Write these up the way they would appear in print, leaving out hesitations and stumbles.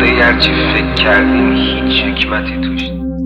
زندگی هرچی فکر کردیم هیچ حکمتی توش.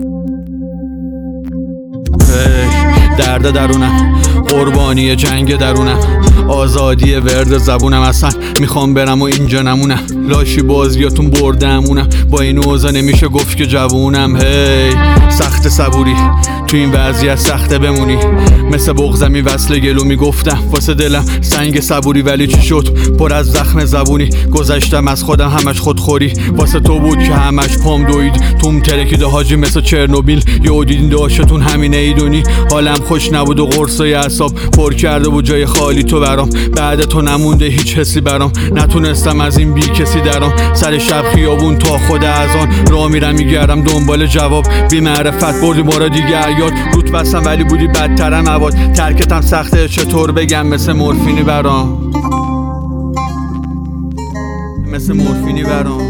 درد درونم، قربانی جنگ درونم، آزادی ورد زبونم. اصلا میخوام برم و اینجا نمونم، لاشی بازیاتون بردمونم. با این اوضاع نمیشه گفت که جوونم. هی سخت صبوری تو این وضعیت سخته بمونی، مثل بغضمی وصل گلو میگفتم واسه دلم سنگ صبوری. ولی چی شد پر از زخم زبونی، گذشتم از خودم همش خودخوری. واسه تو بود که همش پام دوید، توم ترکیده حاجی مثل چرنوبیل. یه دیدین داشتون همینه ایدونی، حالم خوش نبود و قرصای اعصاب پر کرده بود جای خالی تو برام. بعد تو نمونده هیچ حسی برام، نتونستم از این بی کسی درام. سر شب خیابون تا خود اذان راه میرم میگردم دنبال جواب. بی معرفت بردی ما را دیگه یاد، روت بستم ولی بودی بدترم عواد. ترکتم سخته چطور بگم، مثل مورفینی برام، مثل مورفینی برام.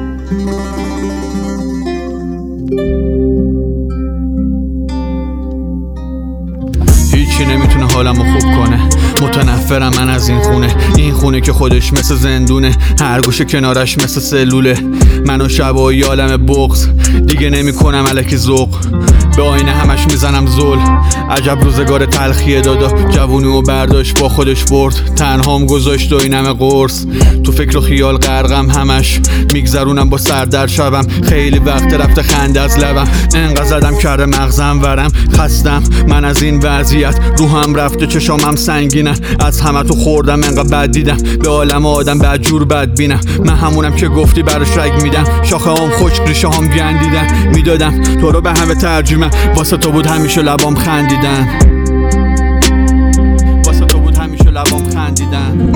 هیچی نمیتونه حالمو خوب کنه، متنفرم من از این خونه. این خونه که خودش مثل زندونه، هر گوشه کنارش مثل سلوله. منو شبایی عالم بغض، دیگه نمیکنم الکی ذوق. به آینه همش میزنم زل، عجب روزگار تلخیه دادا. جوونیمو برداشت با خودش برد، تنهام گذاشت و اینم قرص. تو فکر و خیال غرقم همش، میگذرونم با سر در شبم. خیلی وقت رفته خنده از لبم، انقدر زدم کرده مغزم ورم. خستم من از این وضعیت، روحم رفته چشامم سنگینم. از همه تو خوردم انقدر بد دیدم، به عالم آدم بدجور بد بینم. من همونم که گفتی براش رگ میدم، شاخه هم خشک ریشه هم گندیدن. میدادم تو رو به همه ترجمه، واسه تو بود همیشه لبام خندیدن، واسه تو بود همیشه لبام خندیدن.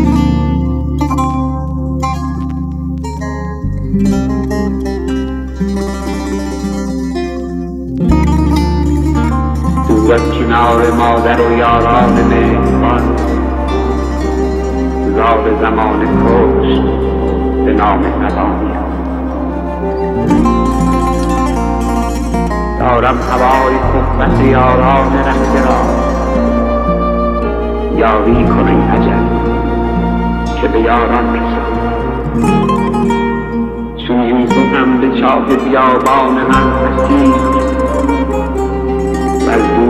دور از کنار مادر و یاران مهربان، زار زمان کشت به نام نبانیم. دارم هوای صحبت یاران رفته را، یاری کن ای اجل که به یاران رسد. چون یوسفم به چاه بیابان من رسید، و از